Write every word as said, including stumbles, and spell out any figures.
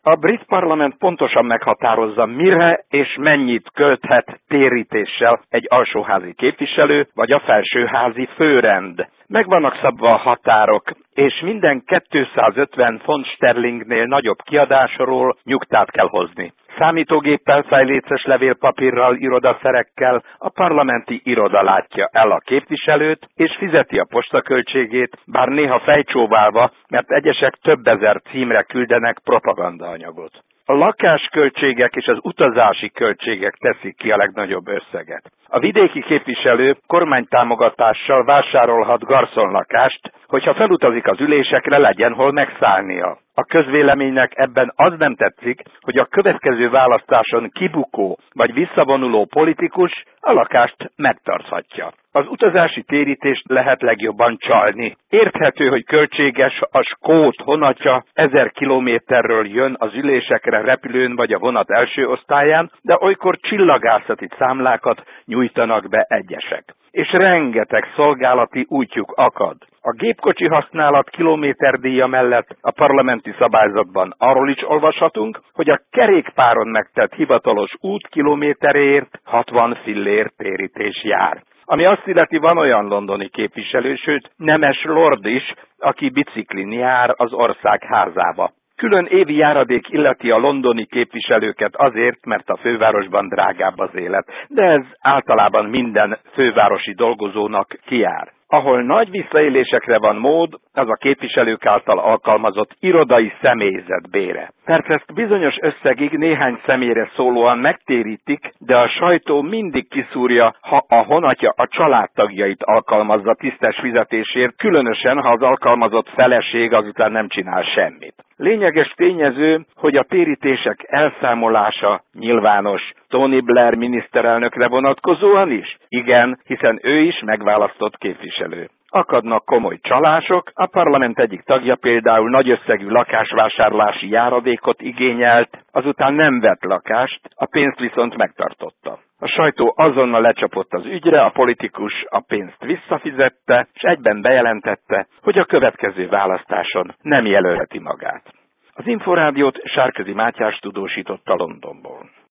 A brit parlament pontosan meghatározza, mire és mennyit költhet térítéssel egy alsóházi képviselő vagy a felsőházi főrend. Meg vannak szabva a határok, és minden kétszázötven font sterlingnél nagyobb kiadásról nyugtát kell hozni. Számítógéppel, fejléces levélpapírral, irodaszerekkel a parlamenti iroda látja el a képviselőt, és fizeti a postaköltségét, bár néha fejcsóválva, mert egyesek több ezer címre küldenek propagandaanyagot. A lakásköltségek és az utazási költségek teszik ki a legnagyobb összeget. A vidéki képviselő kormánytámogatással vásárolhat garsonlakást, hogyha felutazik az ülésekre, legyen hol megszállnia. A közvéleménynek ebben az nem tetszik, hogy a következő választáson kibukó vagy visszavonuló politikus a lakást megtarthatja. Az utazási térítést lehet legjobban csalni. Érthető, hogy költséges, a skót honatja ezer kilométerről jön az ülésekre repülőn vagy a vonat első osztályán, de olykor csillagászati számlákat nyújtanak be egyesek. És rengeteg szolgálati útjuk akad. A gépkocsi használat kilométerdíja mellett a parlamenti szabályzatban arról is olvashatunk, hogy a kerékpáron megtett hivatalos út kilométeréért hatvan fillér térítés jár. Ami azt illeti, van olyan londoni képviselő, sőt nemes lord is, aki biciklin jár az ország házába. Külön évi járadék illeti a londoni képviselőket azért, mert a fővárosban drágább az élet, de ez általában minden fővárosi dolgozónak kijár. Ahol nagy visszaélésekre van mód, az a képviselők által alkalmazott irodai személyzet bére. Persze ezt bizonyos összegig néhány személyre szólóan megtérítik, de a sajtó mindig kiszúrja, ha a honatja a családtagjait alkalmazza tisztes fizetésért, különösen, ha az alkalmazott feleség azután nem csinál semmit. Lényeges tényező, hogy a térítések elszámolása nyilvános. Tony Blair miniszterelnökre vonatkozóan is? Igen, hiszen ő is megválasztott képviselő. Akadnak komoly csalások, a parlament egyik tagja például nagy összegű lakásvásárlási járadékot igényelt, azután nem vett lakást, a pénzt viszont megtartotta. A sajtó azonnal lecsapott az ügyre, a politikus a pénzt visszafizette, és egyben bejelentette, hogy a következő választáson nem jelölheti magát. Az Inforádiót Sárközi Mátyás tudósította Londonból.